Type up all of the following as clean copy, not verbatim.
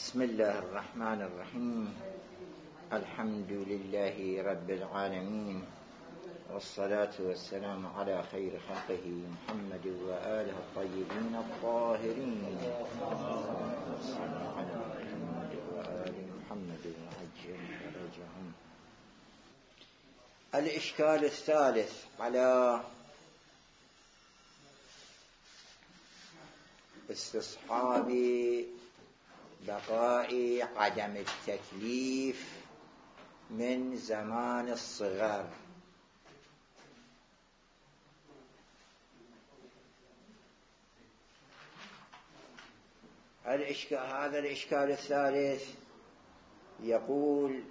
بسم الله الرحمن الرحيم. الحمد لله رب العالمين، والصلاة والسلام على خير خلقه محمد وآله الطيبين الطاهرين. صلى على محمد وآل محمد وعجل فرجهم. الإشكال الثالث على استصحاب بقاء عدم التكليف من زمان الصغر. هذا الإشكال الثالث يقول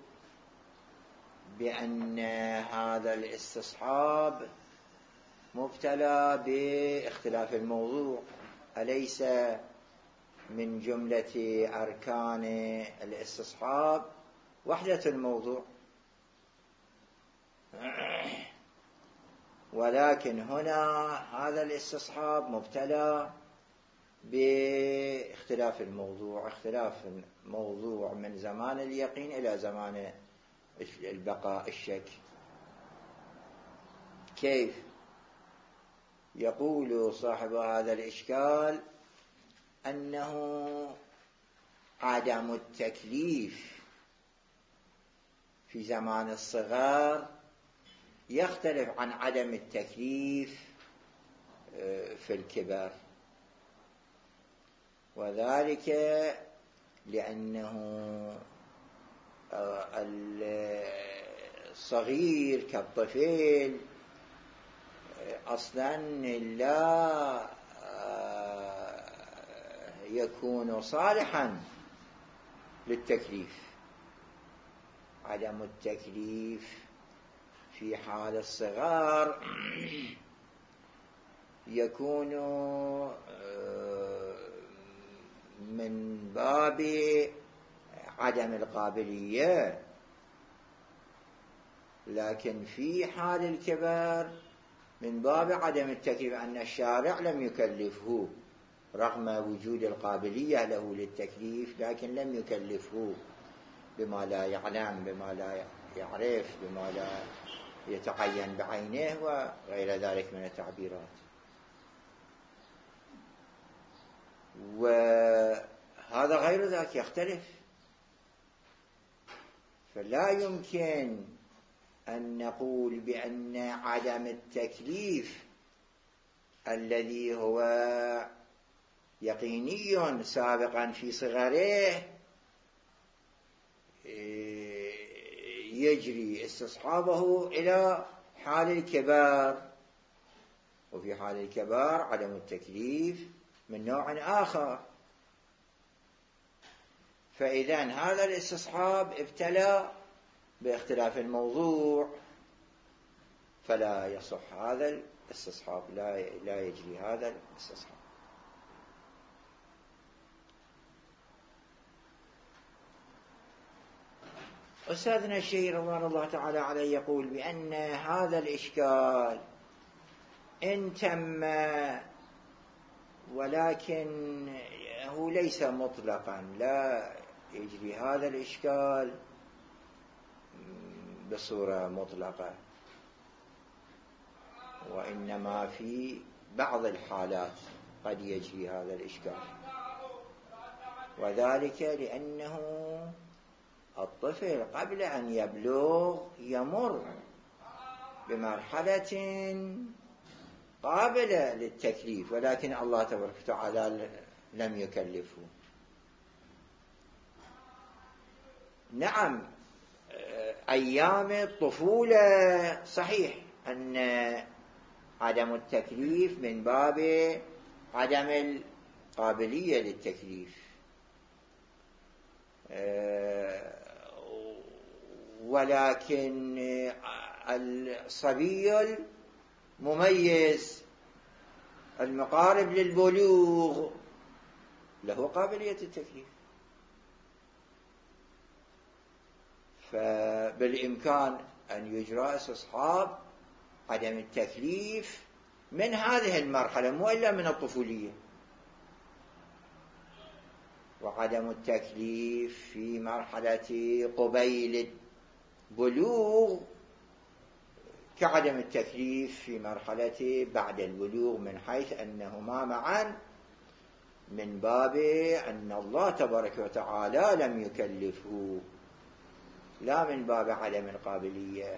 بأن هذا الاستصحاب مبتلى باختلاف الموضوع، أليس من جملة أركان الاستصحاب وحدة الموضوع؟ ولكن هنا هذا الاستصحاب مبتلى باختلاف الموضوع، اختلاف الموضوع من زمان اليقين إلى زمان البقاء الشك. كيف؟ يقول صاحب هذا الإشكال أنه عدم التكليف في زمان الصغر يختلف عن عدم التكليف في الكبر، وذلك لأنه الصغير كالطفل أصلا لا يكون صالحا للتكليف. عدم التكليف في حال الصغار يكون من باب عدم القابلية، لكن في حال الكبر من باب عدم التكليف، أن الشارع لم يكلفه رغم وجود القابلية له للتكليف، لكن لم يكلفه بما لا يعلم، بما لا يعرف، بما لا يتعين بعينه وغير ذلك من التعبيرات. وهذا غير ذاك يختلف، فلا يمكن أن نقول بأن عدم التكليف الذي هو يقيني سابقا في صغره يجري استصحابه إلى حال الكبار، وفي حال الكبار عدم التكليف من نوع آخر. فإذن هذا الاستصحاب ابتلى باختلاف الموضوع، فلا يصح هذا الاستصحاب، لا يجري هذا الاستصحاب. أستاذنا الشيخ رضوان الله تعالى عليه يقول بأن هذا الإشكال إن تم، ولكن هو ليس مطلقا، لا يجري هذا الإشكال بصورة مطلقة، وإنما في بعض الحالات قد يجري هذا الإشكال، وذلك لأنه الطفل قبل أن يبلغ يمر بمرحلة قابلة للتكليف، ولكن الله تبارك وتعالى لم يكلفه. نعم، أيام الطفولة صحيح أن عدم التكليف من باب عدم القابلية للتكليف، ولكن الصبي المميز المقارب للبلوغ له قابلية التكليف، فبالإمكان أن يجرى استصحاب عدم التكليف من هذه المرحلة، مو إلا من الطفولية. وعدم التكليف في مرحلة قبيل البلوغ كعدم التكليف في مرحلة بعد البلوغ، من حيث أنهما معا من باب أن الله تبارك وتعالى لم يكلفه، لا من باب عدم القابلية.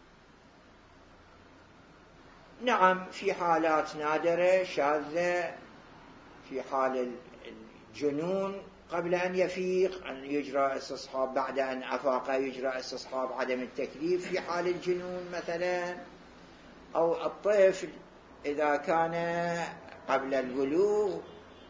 نعم في حالات نادرة شاذة، في حال الجنون قبل أن يفيق أن يجرى استصحاب، بعد أن أفاق يجرى استصحاب عدم التكليف في حال الجنون مثلا، أو الطفل إذا كان قبل البلوغ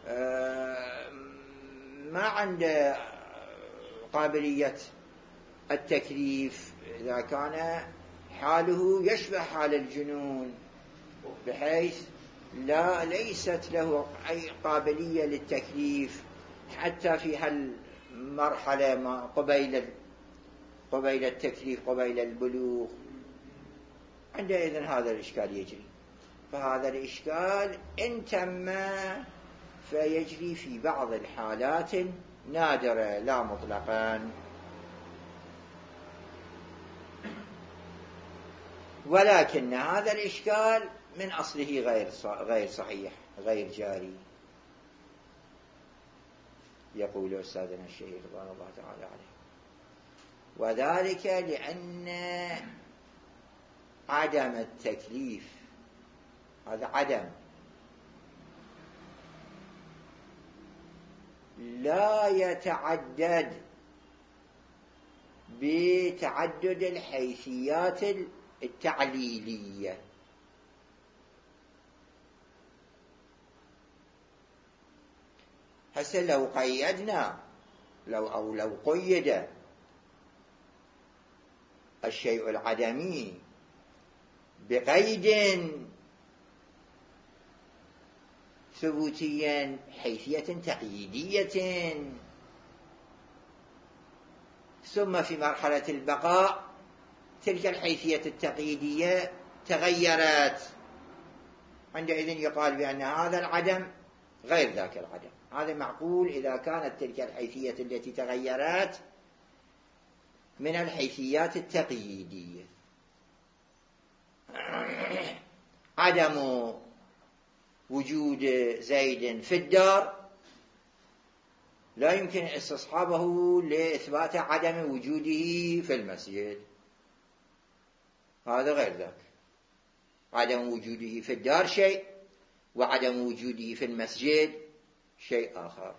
ما عنده قابلية التكليف، إذا كان حاله يشبه حال الجنون بحيث ليست له أي قابلية للتكليف حتى في هالمرحلة ما قبيل التكليف قبيل البلوغ، عندئذ هذا الإشكال يجري. فهذا الإشكال إن تم فيجري في بعض الحالات نادرة لا مطلقا. ولكن هذا الإشكال من أصله غير صحيح غير جاري. يقول أستاذنا الشيخ رضوان الله تعالى عليه: وذلك لأن عدم التكليف، هذا عدم، لا يتعدد بتعدد الحيثيات التعليلية. هسه لو قيدنا لو قيد الشيء العدمي بقيد ثبوتيا حيثية تقييدية، ثم في مرحلة البقاء تلك الحيثية التقييدية تغيرت، عندئذ يقال بأن هذا العدم غير ذاك العدم. هذا معقول إذا كانت تلك الحيثية التي تغيرت من الحيثيات التقييدية. عدم وجود زيد في الدار لا يمكن استصحابه لإثبات عدم وجوده في المسجد، هذا غير ذاك. عدم وجوده في الدار شيء، وعدم وجوده في المسجد شيء آخر.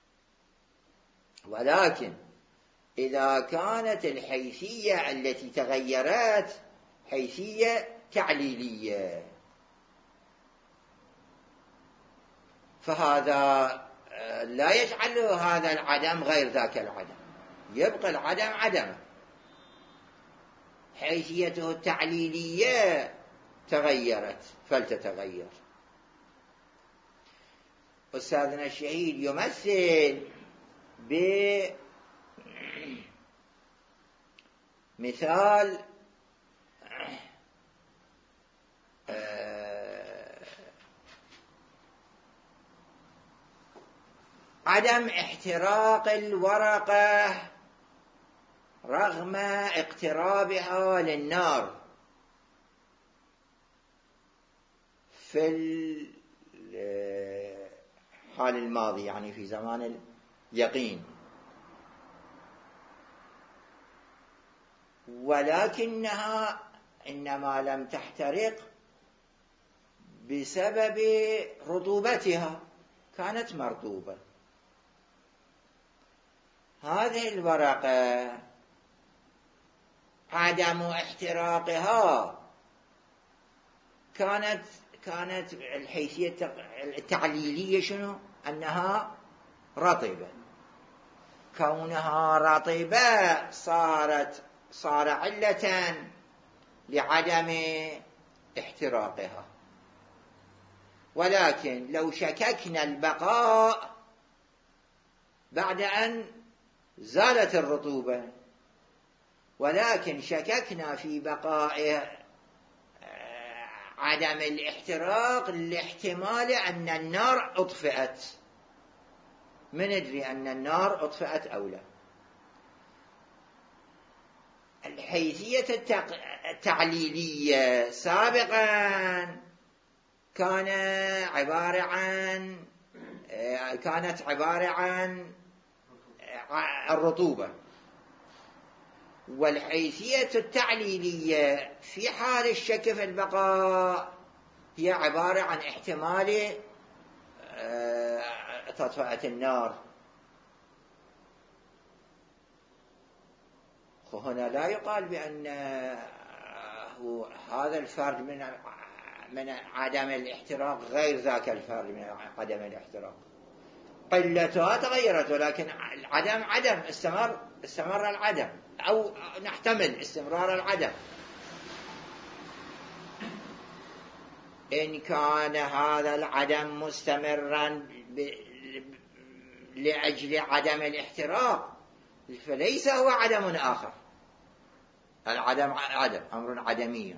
ولكن إذا كانت الحيثية التي تغيرت حيثية تعليلية فهذا لا يجعل هذا العدم غير ذاك العدم، يبقى العدم عدم، حيثيته التعليلية تغيرت فلتتغير. أستاذنا الشهيد يمثل بمثال عدم احتراق الورقة رغم اقترابها للنار في الحال الماضي، يعني في زمان اليقين، ولكنها إنما لم تحترق بسبب رطوبتها، كانت مرطوبة. هذه الورقة عدم احتراقها كانت الحيثية التعليلية شنو؟ أنها رطبة. كونها رطبة صار علة لعدم احتراقها. ولكن لو شككنا البقاء بعد أن زالت الرطوبة، ولكن شككنا في بقاء عدم الاحتراق لاحتمال أن النار أطفئت من ندري أن النار أطفأت أو لا؟ الحيثية التعليلية سابقا كانت عبارة عن الرطوبة، والحيثية التعليلية في حال الشك في البقاء هي عبارة عن احتمال تطفئة النار. هنا لا يقال بأن هذا الفرد من عدم الاحتراق غير ذاك الفرد من عدم الاحتراق، قلتها تغيرت، ولكن العدم عدم، استمر العدم، أو نحتمل استمرار العدم. إن كان هذا العدم مستمرا لأجل عدم الاحتراق فليس هو عدم آخر، العدم أمر عدمي.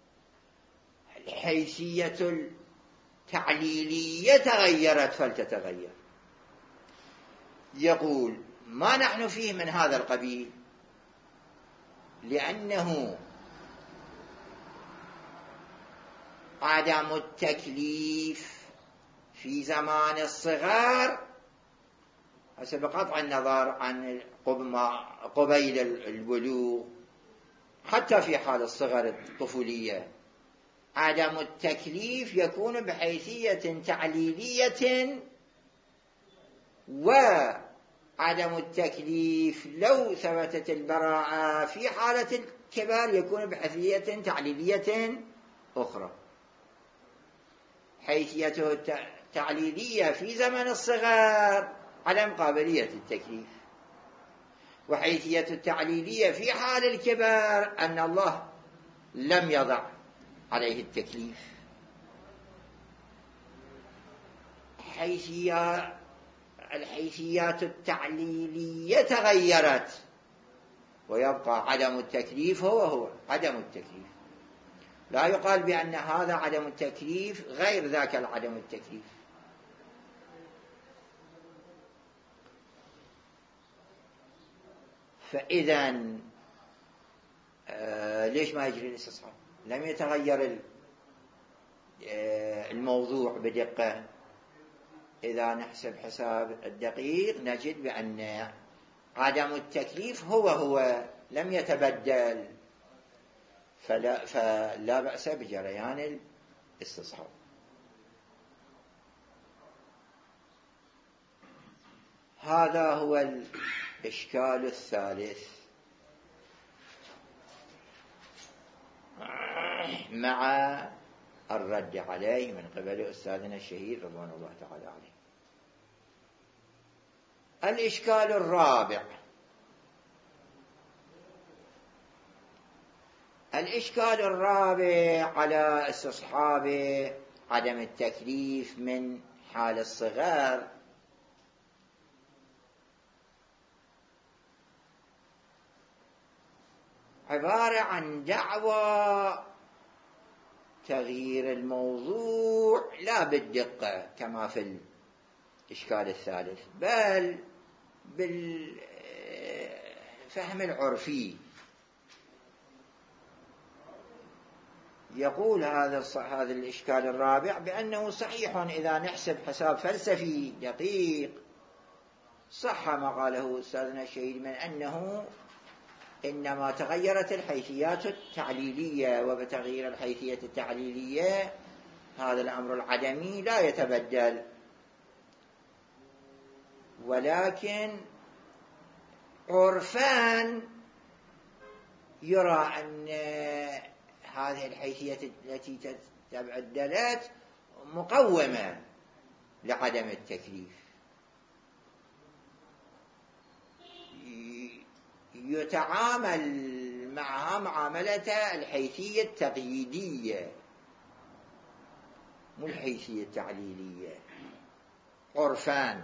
الحيثية التعليلية تغيرت فلتتغير. يقول ما نحن فيه من هذا القبيل، لأنه عدم التكليف في زمان الصغر حسب قطع النظر عن قبيل البلوغ، حتى في حال الصغر الطفولية عدم التكليف يكون بحيثية تعليلية، وعدم التكليف لو ثبتت البراءة في حالة الكبار يكون بحيثية تعليلية أخرى. حيثيته التعليلية في زمن الصغر عدم قابلية التكليف، وحيثية التعليلية في حال الكبار أن الله لم يضع عليه التكليف. الحيثيات التعليلية تغيرت ويبقى عدم التكليف هو عدم التكليف. لا يقال بأن هذا عدم التكليف غير ذاك العدم التكليف. فإذا ليش ما يجري الاستصحاب؟ لم يتغير الموضوع بدقة. إذا نحسب حساب الدقيق نجد بأن عدم التكليف هو لم يتبدل، فلا بأس بجريان الاستصحاب. هذا هو الإشكال الثالث مع الرد عليه من قبل أستاذنا الشهيد رضوان الله تعالى عليه. الإشكال الرابع، على استصحاب عدم التكليف من حال الصغر، عبارة عن دعوى تغيير الموضوع لا بالدقة كما في الإشكال الثالث، بل بالفهم العرفي. يقول هذا الإشكال الرابع بأنه صحيح إذا نحسب حساب فلسفي دقيق صح ما قاله أستاذنا الشهيد من أنه إنما تغيرت الحيثيات التعليلية، وبتغيير الحيثية التعليلية هذا الأمر العدمي لا يتبدل، ولكن عرفان يرى أن هذه الحيثية التي تبدلت مقومة لعدم التكليف، يتعامل معها معاملة الحيثية التقييدية مو الحيثية التعليلية، عرفان،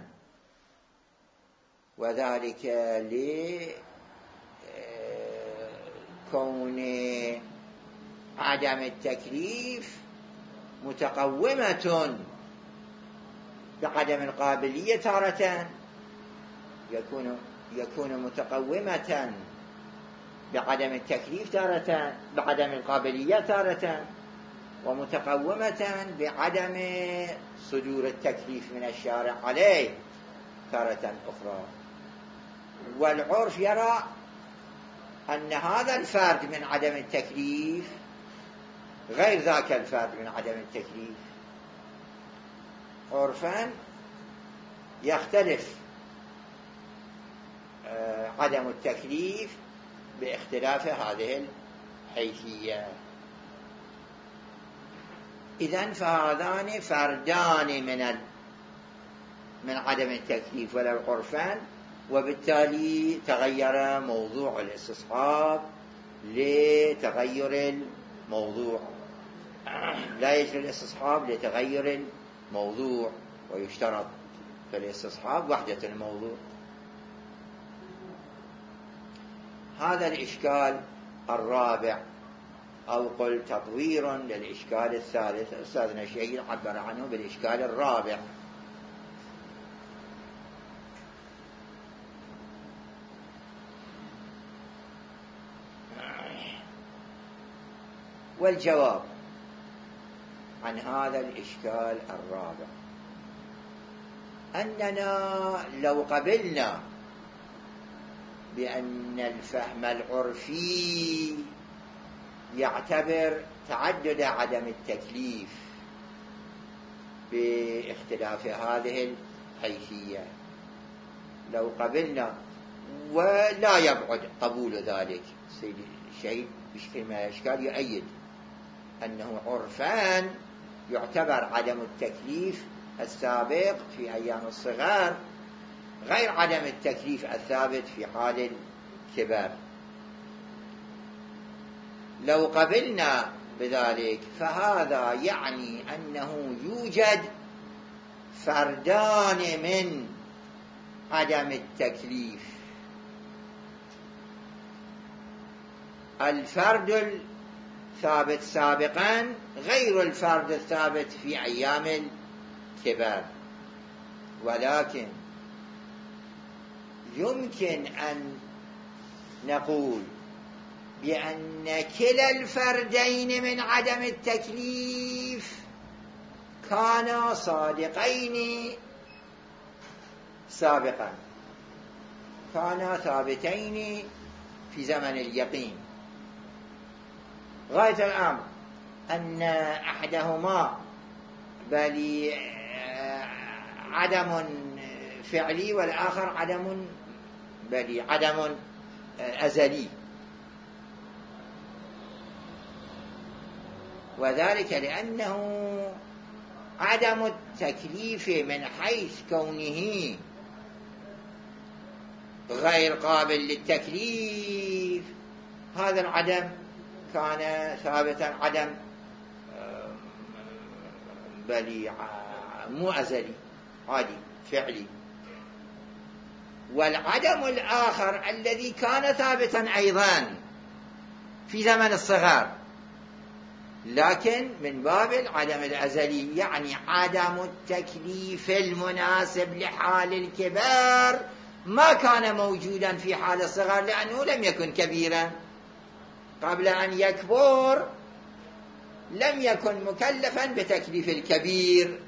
وذلك لكون عدم التكليف متقومة بعدم القابلية تارة، يكون متقومة بعدم التكليف تارة، بعدم القابلية تارة، ومتقومة بعدم صدور التكليف من الشارع عليه تارة أخرى. والعرف يرى أن هذا الفرد من عدم التكليف غير ذاك الفرد من عدم التكليف. عرفا يختلف عدم التكليف باختلاف هذه الحيثية. إذن فهذان فردان من عدم التكليف ولو عرفا، وبالتالي تغير موضوع الاستصحاب لتغير الموضوع. لا يجري الاستصحاب لتغير الموضوع، ويشترط في الاستصحاب وحدة الموضوع. هذا الإشكال الرابع، أو قل تطوير للإشكال الثالث. أستاذنا شهيد عبر عنه بالإشكال الرابع. والجواب عن هذا الإشكال الرابع أننا لو قبلنا بأن الفهم العرفي يعتبر تعدد عدم التكليف باختلاف هذه الحيثية، لو قبلنا، ولا يبعد قبول ذلك، سيد الشهيد بشكل من الأشكال يؤيد أنه عرفان يعتبر عدم التكليف السابق في أيام الصغار غير عدم التكليف الثابت في حال الكبار. لو قبلنا بذلك فهذا يعني أنه يوجد فردان من عدم التكليف: الفرد الثابت سابقا غير الفرد الثابت في أيام الكبار. ولكن يمكن أن نقول بأن كلا الفردين من عدم التكليف كانا صادقين سابقا، كانا ثابتين في زمن اليقين. غاية الأمر أن أحدهما بل عدم فعلي والآخر عدم أزلي، وذلك لأنه عدم التكليف من حيث كونه غير قابل للتكليف، هذا العدم كان ثابتا عدم بل مو أزلي، عادي فعلي. والعدم الآخر الذي كان ثابتا أيضا في زمن الصغار لكن من باب العدم الأزلي، يعني عدم التكليف المناسب لحال الكبار ما كان موجودا في حال الصغر لأنه لم يكن كبيرا. قبل أن يكبر لم يكن مكلفا بتكليف الكبير.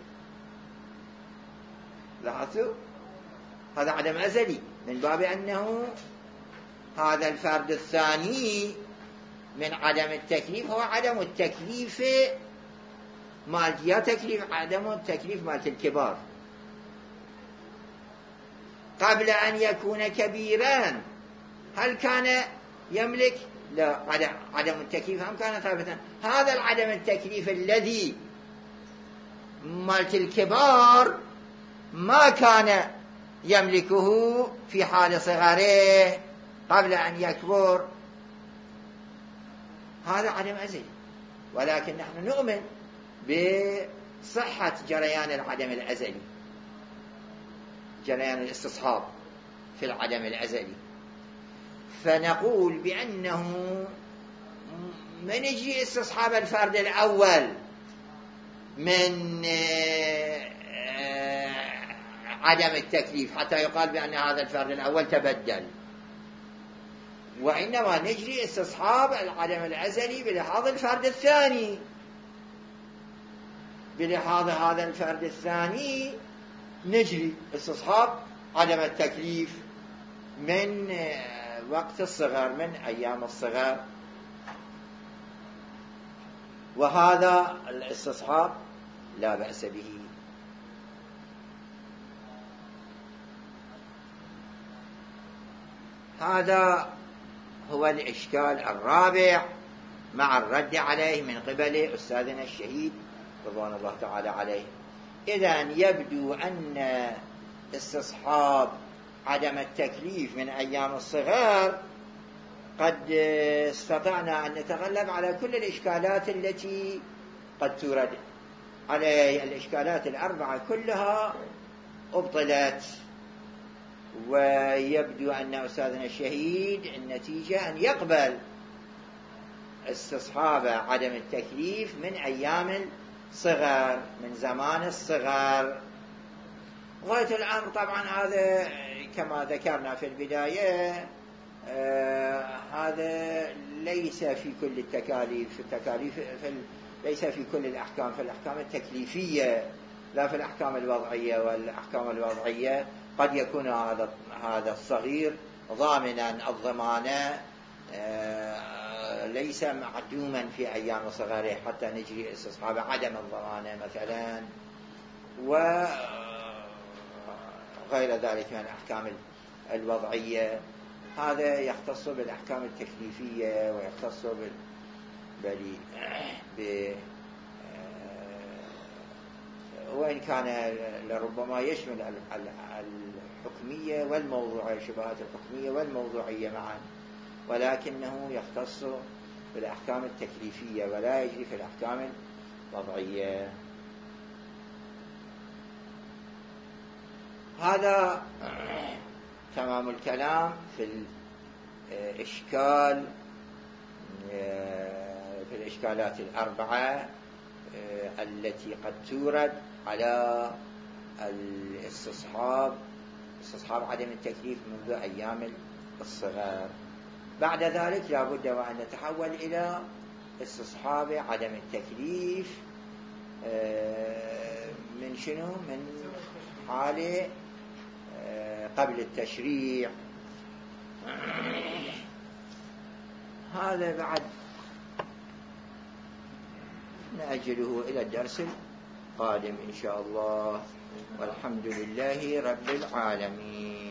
لاحظوا، هذا عدم أزلي من باب أنه هذا الفرد الثاني من عدم التكليف هو عدم التكليف عدم التكليف مالت الكبار. قبل أن يكون كبيرا هل كان يملك؟ لا، عدم التكليف هم كان ثابتا. هذا العدم التكليف الذي مالت الكبار ما كان يملكه في حال صغره قبل أن يكبر، هذا عدم أزلي. ولكن نحن نؤمن بصحة جريان العدم الأزلي، جريان الاستصحاب في العدم الأزلي، فنقول بأنه من يجي استصحاب الفرد الأول من عدم التكليف حتى يقال بأن هذا الفرد الأول تبدل، وإنما نجري استصحاب العدم الأزلي بلحاظ الفرد الثاني. بلحاظ هذا الفرد الثاني نجري استصحاب عدم التكليف من وقت الصغر، من أيام الصغر، وهذا الاستصحاب لا بأس به. هذا هو الإشكال الرابع مع الرد عليه من قبل أستاذنا الشهيد رضوان الله تعالى عليه. إذن يبدو أن استصحاب عدم التكليف من أيام الصغر قد استطعنا أن نتغلب على كل الإشكالات التي قد تورد عليه. الإشكالات الأربعة كلها أبطلت، ويبدو أن أستاذنا الشهيد النتيجة أن يقبل استصحاب عدم التكليف من أيام الصغر، من زمان الصغر. غاية الأمر طبعا هذا كما ذكرنا في البداية، هذا ليس في كل التكاليف. ليس في كل الأحكام، في الأحكام التكليفية لا في الأحكام الوضعية. والأحكام الوضعية قد يكون هذا الصغير ضامنا الضمانة، ليس معدوما في أيام صغره حتى نجري استصحاب عدم الضمانة مثلا، وغير ذلك من الأحكام الوضعية. هذا يختص بالأحكام التكليفية ويختص وإن كان لربما يشمل الحكمية والموضوعية، الشبهات الحكمية والموضوعية معا، ولكنه يختص بالأحكام التكليفية ولا يجري في الأحكام الوضعية. هذا تمام الكلام في الإشكال، في الإشكالات الأربعة التي قد تورد على استصحاب عدم التكليف منذ أيام الصغر. بعد ذلك لا بد وأن نتحول إلى استصحاب عدم التكليف من شنو؟ من حالة قبل التشريع. هذا بعد نأجله إلى الدرس القادم إن شاء الله، والحمد لله رب العالمين.